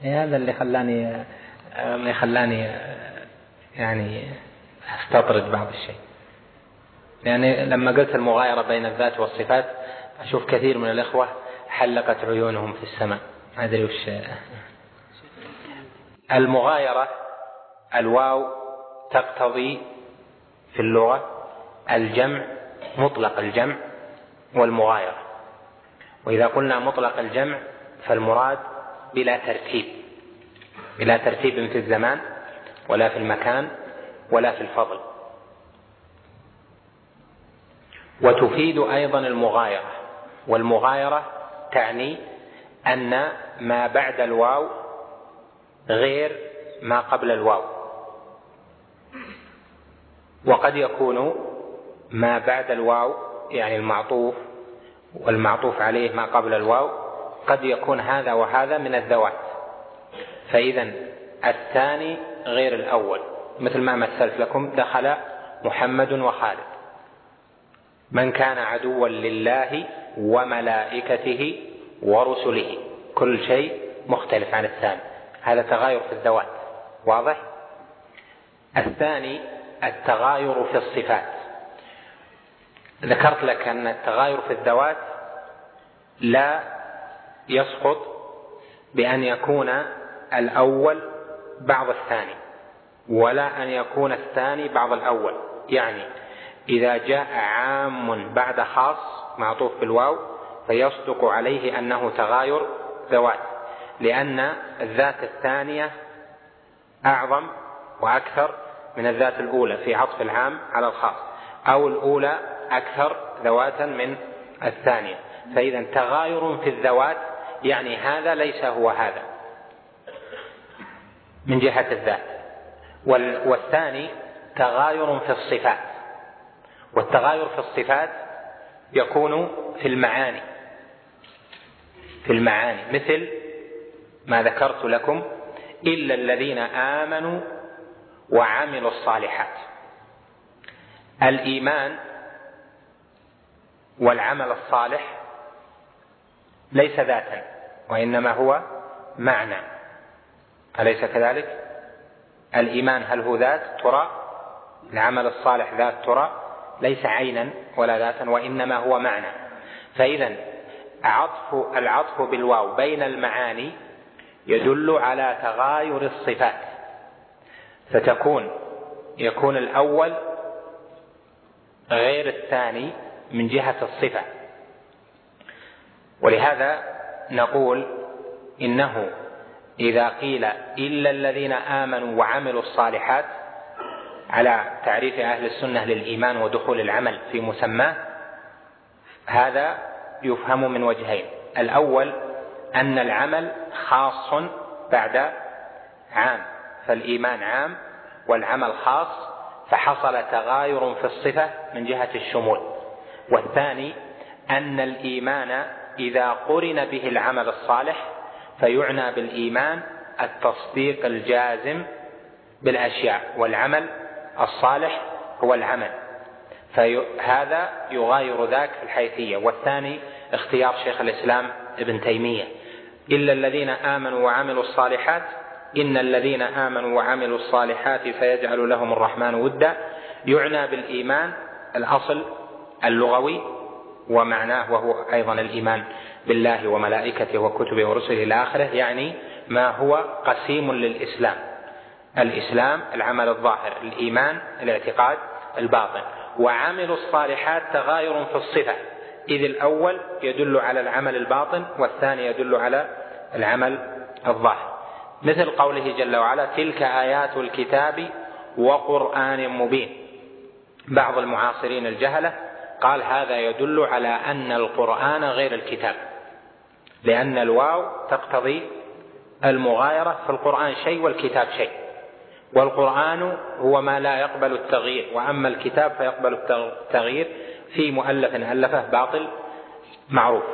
هذا اللي خلاني يعني استطرد بعض الشيء، يعني لما قلت المغايرة بين الذات والصفات أشوف كثير من الإخوة حلقت عيونهم في السماء، ما أدري وش المغايرة. الواو تقتضي في اللغة الجمع، مطلق الجمع والمغايرة. وإذا قلنا مطلق الجمع فالمراد بلا ترتيب في الزمان ولا في المكان ولا في الفضل. وتفيد أيضا المغايرة، والمغايرة تعني أن ما بعد الواو غير ما قبل الواو، وقد يكون ما بعد الواو يعني المعطوف والمعطوف عليه ما قبل الواو قد يكون هذا وهذا من الذوات. فإذا الثاني غير الأول، مثل ما مثلت لكم دخل محمد وخالد. من كان عدوا لله وملائكته ورسله، كل شيء مختلف عن الثاني، هذا تغاير في الذوات، واضح؟ الثاني التغاير في الصفات. ذكرت لك أن التغاير في الذوات لا يسقط بأن يكون الأول بعض الثاني، ولا أن يكون الثاني بعض الأول. يعني إذا جاء عام بعد خاص معطوف بالواو فيصدق عليه أنه تغاير ذوات، لأن الذات الثانية أعظم وأكثر من الذات الأولى في عطف العام على الخاص، أو الأولى أكثر ذواتا من الثانية. فإذا تغاير في الذوات يعني هذا ليس هو هذا من جهة الذات. والثاني تغاير في الصفات، والتغاير في الصفات يكون في المعاني مثل ما ذكرت لكم: إلا الذين آمنوا وعملوا الصالحات. الإيمان والعمل الصالح ليس ذاتا وإنما هو معنى، أليس كذلك؟ الإيمان هل هو ذات ترى؟ العمل الصالح ذات ترى؟ ليس عينا ولا ذاتا وإنما هو معنى. فإذا العطف بالواو بين المعاني يدل على تغاير الصفات، يكون الأول غير الثاني من جهة الصفة. ولهذا نقول إنه إذا قيل إلا الذين آمنوا وعملوا الصالحات على تعريف أهل السنة للإيمان ودخول العمل في مسماه، هذا يفهم من وجهين: الأول أن العمل خاص بعد عام، فالإيمان عام والعمل خاص، فحصل تغاير في الصفة من جهة الشمول. والثاني أن الإيمان إذا قرن به العمل الصالح فيعنى بالإيمان التصديق الجازم بالأشياء، والعمل الصالح هو العمل، فهذا يغاير ذاك في الحيثية. والثاني اختيار شيخ الإسلام ابن تيمية: إلا الذين آمنوا وعملوا الصالحات، إن الذين آمنوا وعملوا الصالحات سيجعل لهم الرحمن ودا، يعنى بالإيمان الأصل اللغوي ومعناه وهو أيضا الإيمان بالله وملائكته وكتبه ورسله إلى آخره، يعني ما هو قسيم للإسلام: الإسلام العمل الظاهر، الإيمان الاعتقاد الباطن. وعملوا الصالحات تغاير في الصفة، إذ الأول يدل على العمل الباطن والثاني يدل على العمل الظاهر، مثل قوله جل وعلا: تلك آيات الكتاب وقرآن مبين. بعض المعاصرين الجهلة قال هذا يدل على أن القرآن غير الكتاب، لأن الواو تقتضي المغايرة، فالقرآن شيء والكتاب شيء، والقرآن هو ما لا يقبل التغيير، وأما الكتاب فيقبل التغيير في مؤلف ألفه باطل معروف.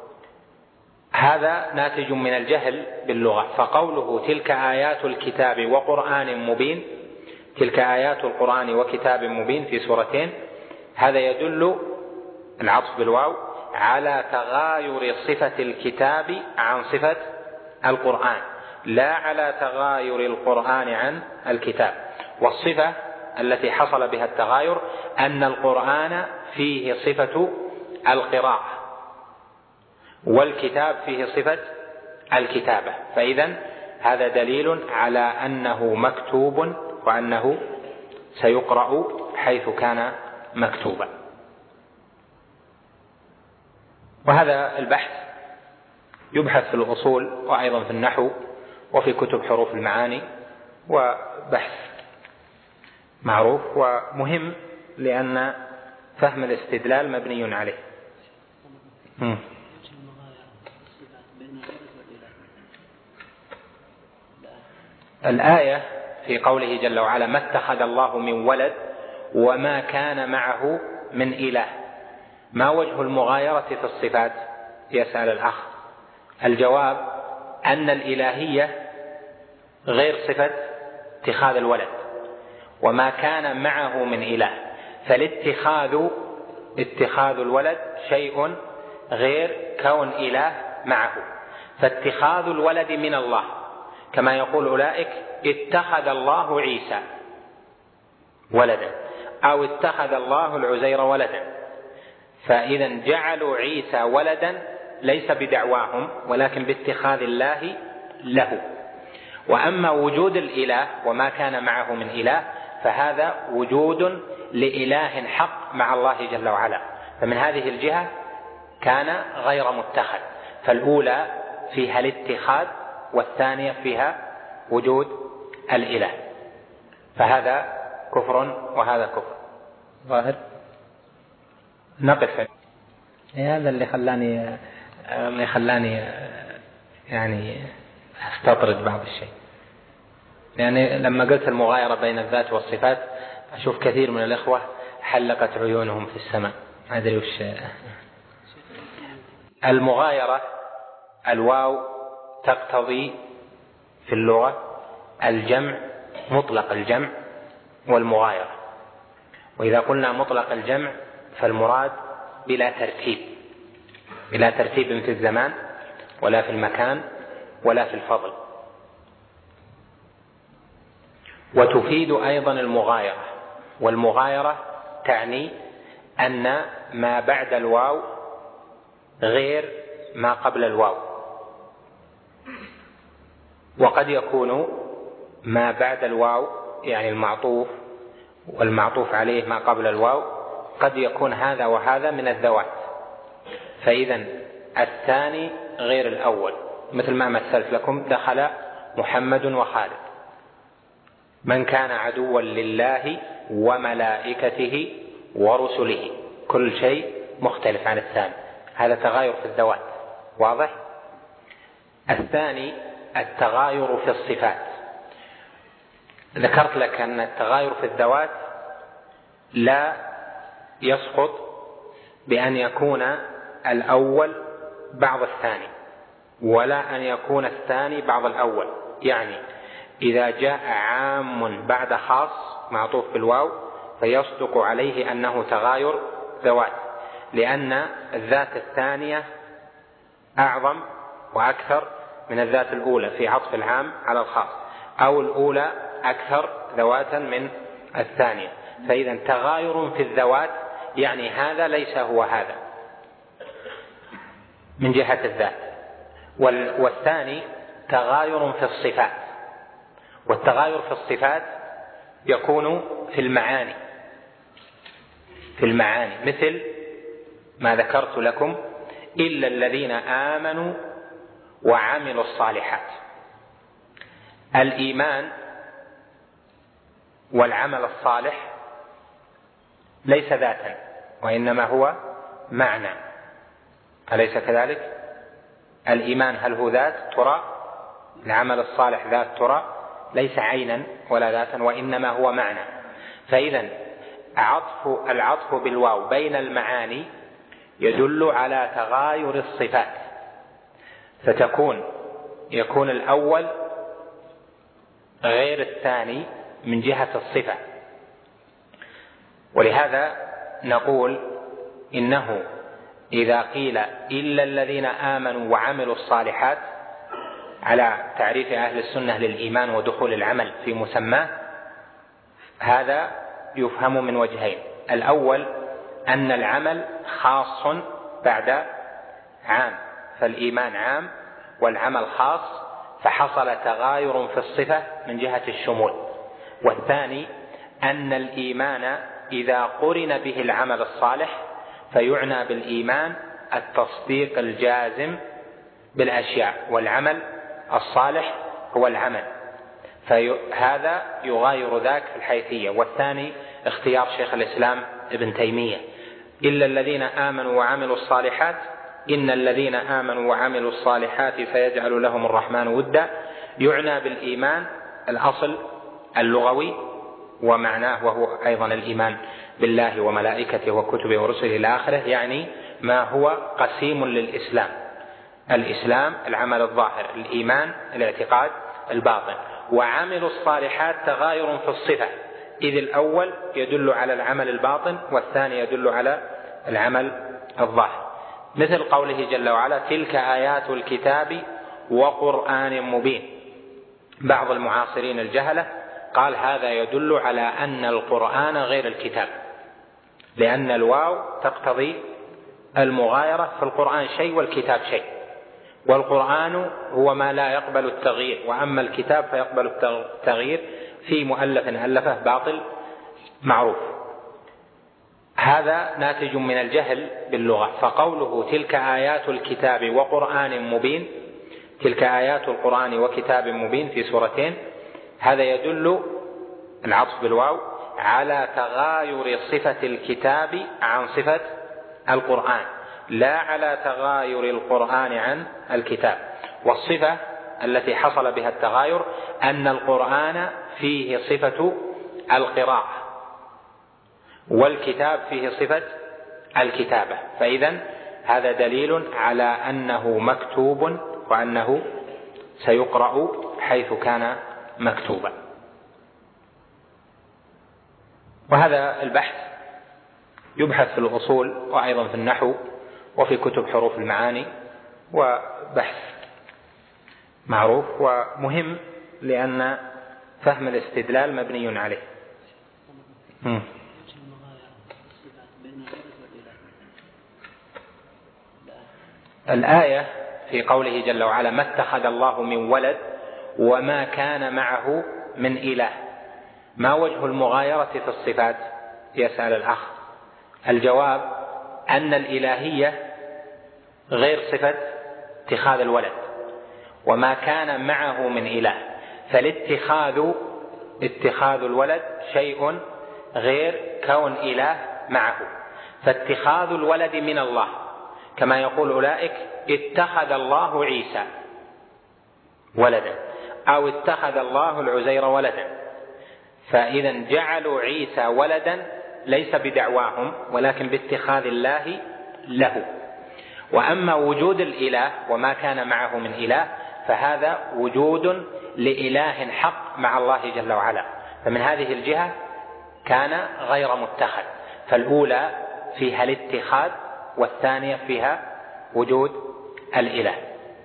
هذا ناتج من الجهل باللغة. فقوله تلك آيات الكتاب وقرآن مبين، تلك آيات القرآن وكتاب مبين في سورتين، هذا يدل العطف بالواو على تغاير صفة الكتاب عن صفة القرآن، لا على تغاير القرآن عن الكتاب. والصفة التي حصل بها التغاير أن القرآن فيه صفة القراءة والكتاب فيه صفة الكتابة، فإذن هذا دليل على أنه مكتوب وأنه سيقرأ حيث كان مكتوبا. وهذا البحث يبحث في الأصول وأيضا في النحو وفي كتب حروف المعاني، وبحث معروف ومهم لأن فهم الاستدلال مبني عليه. الآية في قوله جل وعلا ما اتخذ الله من ولد وما كان معه من إله، ما وجه المغايرة في الصفات؟ يسأل الأخ. الجواب أن الإلهية غير صفة اتخاذ الولد، وما كان معه من إله، اتخاذ الولد شيء غير كون إله معه. فاتخاذ الولد من الله، كما يقول أولئك اتخذ الله عيسى ولدا أو اتخذ الله العزير ولدا، فإذا جعلوا عيسى ولدا ليس بدعواهم ولكن باتخاذ الله له. وأما وجود الإله وما كان معه من إله فهذا وجود لإله حق مع الله جل وعلا، فمن هذه الجهة كان غير متخذ. فالأولى فيها الاتخاذ والثانية فيها وجود الإله، فهذا كفر وهذا كفر ظاهر. نقف. هذا اللي خلاني يعني استطرد بعض الشيء، يعني لما قلت المغايرة بين الذات والصفات أشوف كثير من الإخوة حلقت عيونهم في السماء، ما أدري وش المغايرة. الواو تقتضي في اللغة الجمع، مطلق الجمع والمغايرة. وإذا قلنا مطلق الجمع فالمراد بلا ترتيب في الزمان ولا في المكان ولا في الفضل. وتفيد أيضا المغايرة، والمغايرة تعني أن ما بعد الواو غير ما قبل الواو، وقد يكون ما بعد الواو يعني المعطوف والمعطوف عليه ما قبل الواو قد يكون هذا وهذا من الذوات، فإذا الثاني غير الأول، مثل ما مثلت لكم دخل محمد وخالد. من كان عدوا لله وملائكته ورسله، كل شيء مختلف عن الثاني، هذا تغاير في الذوات، واضح. الثاني التغاير في الصفات. ذكرت لك أن التغاير في الذوات لا يسقط بأن يكون الأول بعض الثاني، ولا أن يكون الثاني بعض الأول. يعني إذا جاء عام بعد خاص معطوف بالواو فيصدق عليه أنه تغاير ذوات، لأن الذات الثانية أعظم وأكثر من الذات الأولى في عطف العام على الخاص، أو الأولى أكثر ذواتا من الثانية. فإذا تغاير في الذوات يعني هذا ليس هو هذا من جهة الذات. والثاني تغاير في الصفات، والتغاير في الصفات يكون في المعاني مثل ما ذكرت لكم إلا الذين آمنوا وعملوا الصالحات. الإيمان والعمل الصالح ليس ذاتا وإنما هو معنى، أليس كذلك؟ الإيمان هل هو ذات ترى؟ العمل الصالح ذات ترى؟ ليس عينا ولا ذاتا وإنما هو معنى. فإذا العطف بالواو بين المعاني يدل على تغاير الصفات، يكون الأول غير الثاني من جهة الصفة. ولهذا نقول إنه إذا قيل إلا الذين آمنوا وعملوا الصالحات على تعريف أهل السنة للإيمان ودخول العمل في مسماه، هذا يفهم من وجهين: الأول أن العمل خاص بعد عام، فالإيمان عام والعمل خاص، فحصل تغاير في الصفة من جهة الشمول. والثاني أن الإيمان إذا قرن به العمل الصالح فيعنى بالإيمان التصديق الجازم بالأشياء، والعمل الصالح هو العمل، فهذا يغاير ذاك في الحيثية. والثاني اختيار شيخ الإسلام ابن تيمية: إلا الذين آمنوا وعملوا الصالحات، إن الذين آمنوا وعملوا الصالحات سيجعل لهم الرحمن ودا، يعنى بالإيمان الأصل اللغوي ومعناه، وهو أيضا الإيمان بالله وملائكته وكتبه ورسله إلى آخره، يعني ما هو قسيم للإسلام: الإسلام العمل الظاهر، الإيمان الاعتقاد الباطن. وعمل الصالحات تغاير في الصفة، إذ الأول يدل على العمل الباطن والثاني يدل على العمل الظاهر، مثل قوله جل وعلا: تلك آيات الكتاب وقرآن مبين. بعض المعاصرين الجهلة قال هذا يدل على أن القرآن غير الكتاب، لأن الواو تقتضي المغايرة، في القرآن شيء والكتاب شيء، والقرآن هو ما لا يقبل التغيير، وأما الكتاب فيقبل التغيير في مؤلف ألفه باطل معروف. هذا ناتج من الجهل باللغة. فقوله تلك آيات الكتاب وقرآن مبين، تلك آيات القرآن وكتاب مبين في سورتين، هذا يدل العطف بالواو على تغاير صفة الكتاب عن صفة القرآن، لا على تغاير القرآن عن الكتاب. والصفة التي حصل بها التغاير أن القرآن فيه صفة القراءة والكتاب فيه صفة الكتابة، فإذن هذا دليل على أنه مكتوب وأنه سيقرأ حيث كان مكتوبا. وهذا البحث يبحث في الأصول وأيضا في النحو وفي كتب حروف المعاني، وبحث معروف ومهم لأن فهم الاستدلال مبني عليه. الآية في قوله جل وعلا: ما اتخذ الله من ولد وما كان معه من إله. ما وجه المغايرة في الصفات؟ يسأل الأخ. الجواب أن الإلهية غير صفة اتخاذ الولد، وما كان معه من إله، اتخاذ الولد شيء غير كون إله معه. فاتخاذ الولد من الله، كما يقول أولئك اتخذ الله عيسى ولدا، أو اتخذ الله العزير ولدا، فإذا جعلوا عيسى ولدا ليس بدعواهم ولكن باتخاذ الله له. وأما وجود الإله وما كان معه من إله فهذا وجود لإله حق مع الله جل وعلا، فمن هذه الجهة كان غير متخذ. فالأولى فيها الاتخاذ والثانية فيها وجود الإله،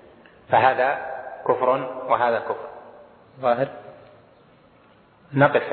فهذا كفر وهذا كفر ظاهر. نقف